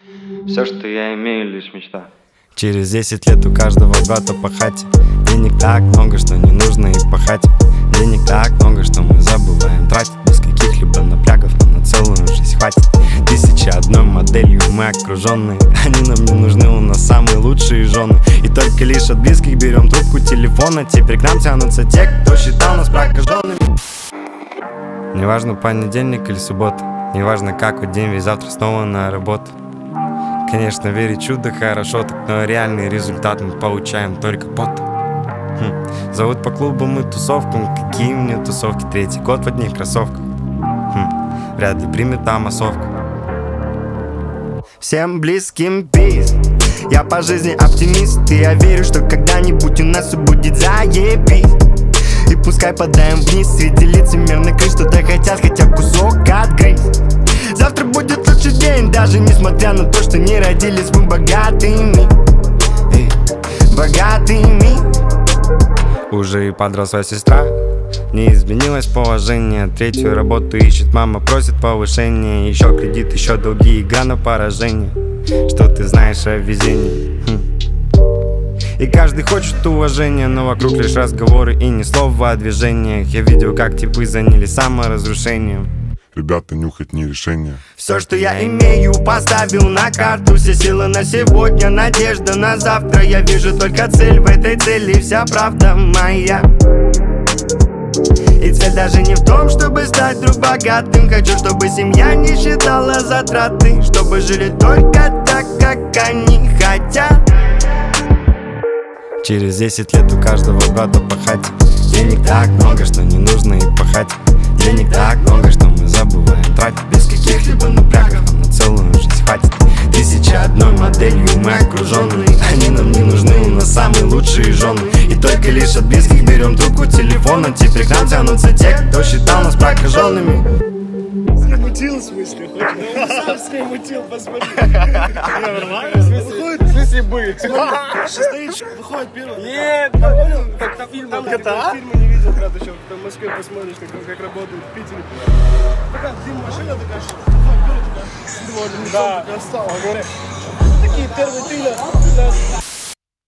Все, что я имею, лишь мечта. Через 10 лет у каждого брата по хате. Денег так много, что не нужно и пахать. Денег так много, что мы забываем тратить. Без каких-либо напрягов нам на целую жизнь хватит. 1001 моделью мы окруженные. Они нам не нужны, у нас самые лучшие жены. И только лишь от близких берем трубку телефона. Теперь к нам тянутся те, кто считал нас прокаженными. Неважно, понедельник или суббота, неважно, какой день, ведь завтра снова на работу. Конечно, верить в чудо хорошо, так, но реальный результат мы получаем только потом. Зовут по клубам и тусовкам. Какие мне тусовки? 3-й год в одних кроссовках. Вряд ли примет там массовка. Всем близким пиз. Я по жизни оптимист, и я верю, что когда-нибудь у нас все будет заебись. И пускай подаем вниз среди лицемерных крыш, что-то хотят, хотя бы кусок отгрызть. Завтра будет лучший день, даже несмотря на то, что не родились мы богатыми. Богатыми. Уже и подросла сестра, не изменилось положение. 3-ю работу ищет, мама просит повышения. Еще кредит, еще долги, игра на поражение. Что ты знаешь о везении? И каждый хочет уважения, но вокруг лишь разговоры и ни слова о движениях. Я видел, как типы занялись саморазрушением. Ребята, нюхать не решение. Все, что я имею, поставил на карту. Все силы на сегодня, надежда на завтра. Я вижу только цель, в этой цели вся правда моя. И цель даже не в том, чтобы стать вдруг богатым. Хочу, чтобы семья не считала затраты, чтобы жили только так, как они хотят. Через 10 лет у каждого брата по хате. Денег так много, что не нужно и пахать. Денег так много, что мы забываем тратить. Без каких-либо напрягов нам на целую жизнь хватит. 1001 моделью мы окруженные. Они нам не нужны, у нас самые лучшие жены. И только лишь от близких берем трубку телефона. Теперь к нам тянутся те, кто считал нас прокаженными. Мутил, в смысле? Сам с ней мутил, посмотри. Нормально? Выходит, в смысле бы? Стоит, выходит первый. Нет, понял? Как фильм GTA? Фильмы не видел, брат, еще в Москве посмотришь, как работают в Питере. Такая дым-машина, такая, выходит первый, такая, такая встала, говорят. Такие первые триллеры.